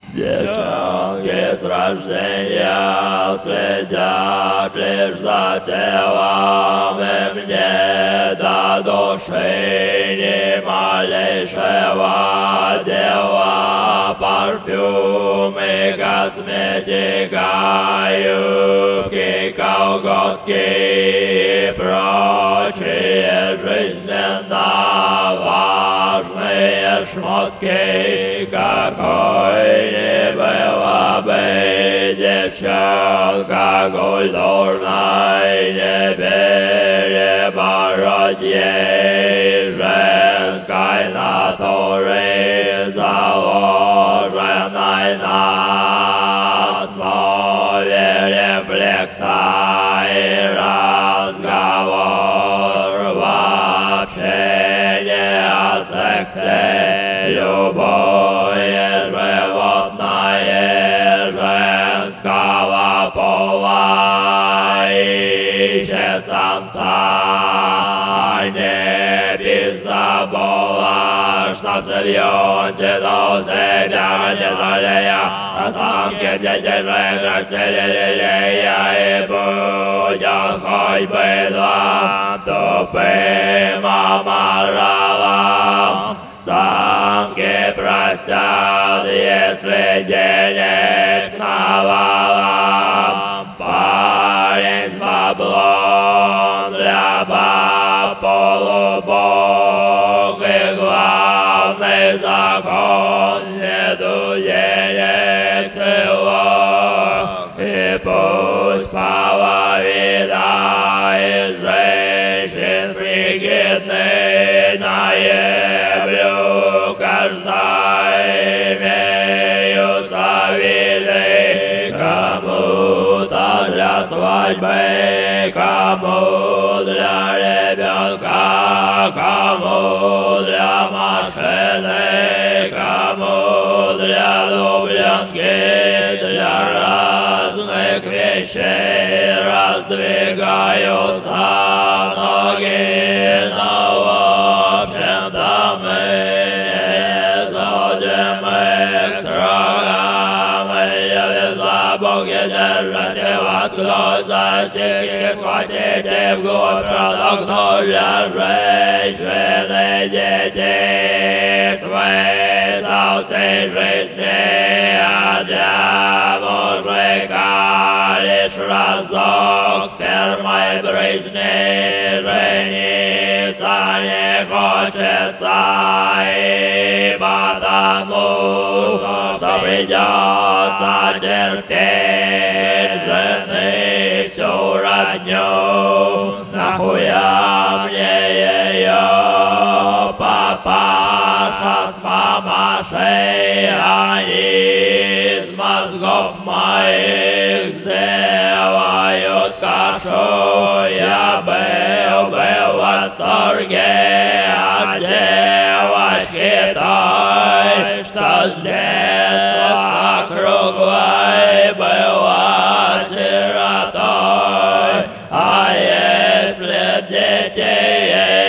Девчонки с рождения следят лишь за телом, и мне до души ни малейшего дела. Парфюмы, косметика, юбки, колготки и прочие жизненно важные шмотки. Какой не была бы девчонка культурной, не перебороть ей женской натуры, заложенной на основе рефлекса и разговор вообще не о сексе. Любое животное женского пола ищет самца, не пиздобола, что взовьет тянул себя, не жалея о самке, детей же растелилея, и будет хоть бы два тупым аморалом. Самки простят, если денег навалом. Парень с баблом для баб полубог, и главный закон — нету денег ты лох. И пусть половина из женщин фригидны наеблю, каждая имеются виды. Кому-то для свадьбы, кому для ребенка, кому для машины, кому для дубленки, для разных вещей раздвигаются ноги, но в общем-то мы не судим их строго. Я без забоги держите, воткнуть за сиськи, схватите вглубь, протолкнуть для женщины, детей. Смысл всей жизни, а для мужика лишь разок спермой брызни. Жениться не хочется, и потому что придется терпеть жены всю родню. Нахуя мне ее папаша с мамашей, они из мозгов моих сделают кашу. Я был бы в восторге от девочки той, что с детства круглой была сиротой. А если детей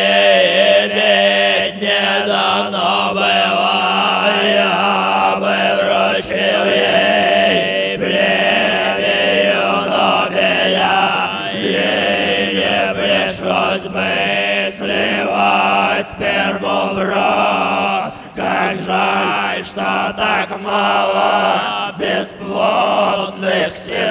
иметь не дано было, я бы вручил ей премию Нобеля. Ей не пришлось бы сливать сперму в рот. Как жаль, что так мало бесплодных сирот.